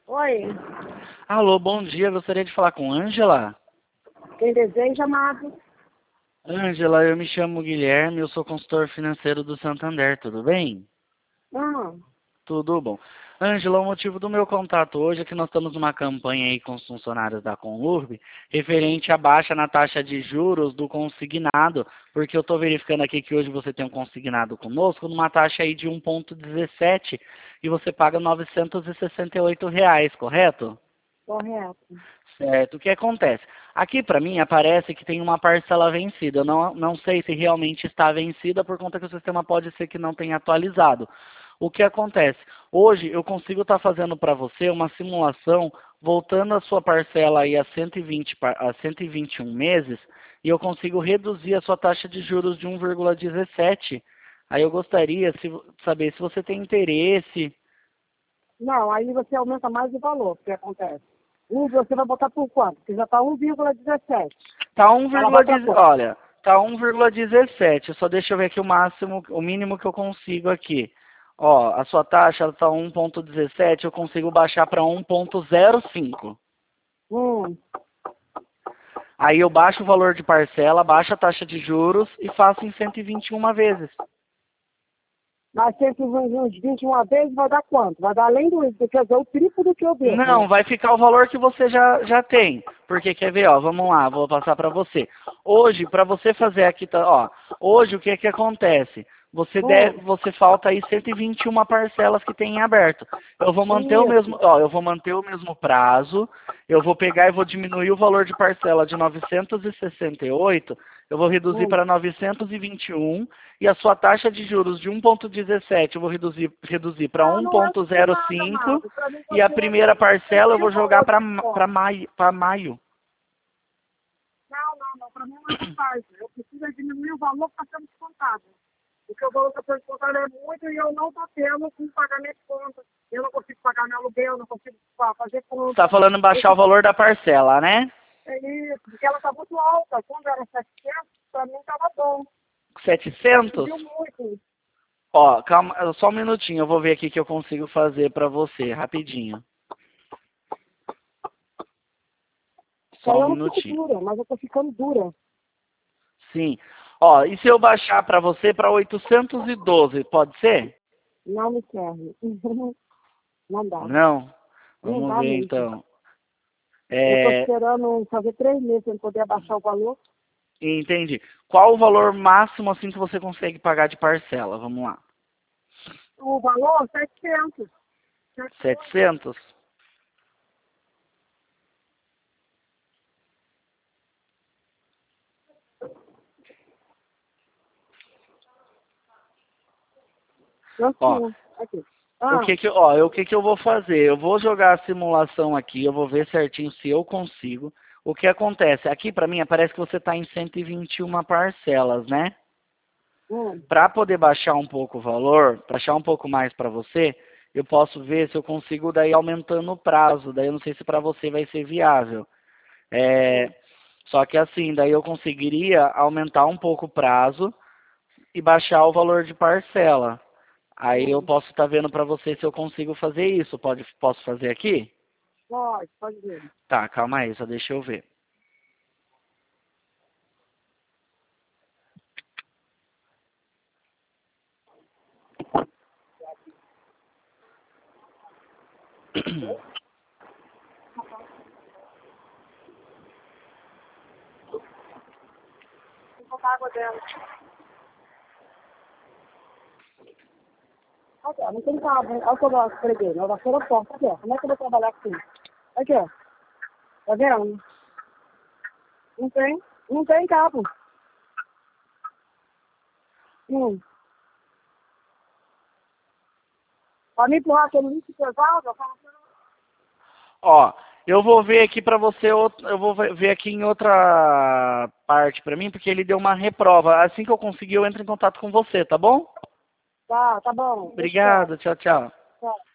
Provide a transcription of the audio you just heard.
Oi, Alô, bom dia. Gostaria de falar com Ângela. quem deseja, amado? Ângela, eu me chamo Guilherme, eu sou consultor financeiro do Santander, tudo bem? Ah, Tudo bom. Ângela, o motivo do meu contato hoje é que nós estamos numa campanha aí com os funcionários da Conurb, referente à baixa na taxa de juros do consignado, porque eu estou verificando aqui que hoje você tem um consignado conosco numa taxa aí de 1,17 e você paga R$ 968, correto? correto. Certo. O que acontece? Aqui para mim aparece que tem uma parcela vencida. Eu não sei se realmente está vencida por conta que o sistema pode ser que não tenha atualizado. O que acontece? Hoje eu consigo estar fazendo para você uma simulação voltando a sua parcela aí a 120, a 121 meses e eu consigo reduzir a sua taxa de juros de 1,17. Aí eu gostaria de saber se você tem interesse. Não, aí você aumenta mais o valor, o que acontece? Você vai botar por quanto? Porque já está 1,17. Tá Ela vai para 1,17, quanto? olha, tá 1,17. Só deixa eu ver aqui o máximo, o mínimo que eu consigo aqui. Ó, a sua taxa tá 1,17, eu consigo baixar para 1,05. Hum, Aí eu baixo o valor de parcela, baixo a taxa de juros e faço em 121 vezes. mas 121 vezes vai dar quanto? Vai dar além do isso, quer dizer, o triplo do que eu devo, Não, né? vai ficar o valor que você já tem. Porque quer ver, ó, vamos lá, vou passar para você. Hoje, para você fazer aqui, ó, hoje o que que acontece? Hum, Você falta aí 121 parcelas que tem em aberto. Eu vou manter o mesmo, isso. ó, eu vou manter o mesmo prazo. Eu vou pegar e vou diminuir o valor de parcela de 968, eu vou reduzir Hum. para 921 e a sua taxa de juros de 1,17 eu vou reduzir para Não, não é muito nada, 1,05 amado. Para mim e a continua primeira parcela eu o vou jogar valor para que for. maio, para maio. Não, para mim não é vantagem. Eu preciso diminuir o valor que está sendo descontado. Porque o valor que está sendo descontado é muito e eu não estou tendo como pagar minhas contas. Eu não consigo pagar meu aluguel, não consigo fazer Você está conta. falando em baixar o valor da parcela, né? É isso, porque ela está muito alta. Quando era 700, para mim estava bom. Já 700? subiu muito. Ó, calma, só um minutinho, eu vou ver aqui o que eu consigo fazer para você, rapidinho. Que aí Só um eu não fico minutinho. dura, mas eu estou ficando dura. Sim. Ó, e se eu baixar para você para 812, pode ser? Não me serve. Não dá. Não? Não Vamos dá ver mesmo. então. Eu estou É, esperando fazer 3 meses para poder abaixar o valor. entendi. Qual o valor máximo assim que você consegue pagar de parcela? Vamos lá. O valor, 700. 700? Ó, Assim, aqui. o Ah, que que, ó, o que que eu vou fazer? Eu vou jogar a simulação aqui, eu vou ver certinho se eu consigo. O que acontece? Aqui para mim aparece que você está em 121 parcelas, né? hum. Para poder baixar um pouco o valor, baixar um pouco mais para você, eu posso ver se eu consigo daí aumentando o prazo. Daí eu não sei se para você vai ser viável. É, só que assim, daí eu conseguiria aumentar um pouco o prazo e baixar o valor de parcela. Aí eu Hum. posso estar vendo para você se eu consigo fazer isso. Posso fazer aqui? Pode ver. Tá, calma aí, só deixa eu ver. Vou botar a água dela. Aqui, ó, não tem cabo. Olha o que eu escrevi. Na vassoura forte. Aqui, ó. Como é que eu vou trabalhar assim? Aqui, ó. Tá vendo? Não tem. Não tem cabo. Hum. Pra me empurrar aquele lixo pesado, eu falo assim, Ó, eu vou ver aqui para você, eu vou ver aqui em outra parte para mim, porque ele deu uma reprova. Assim que eu conseguir, eu entro em contato com você, tá bom? tá bom. Eu espero. Obrigado, tchau, tchau. Tchau.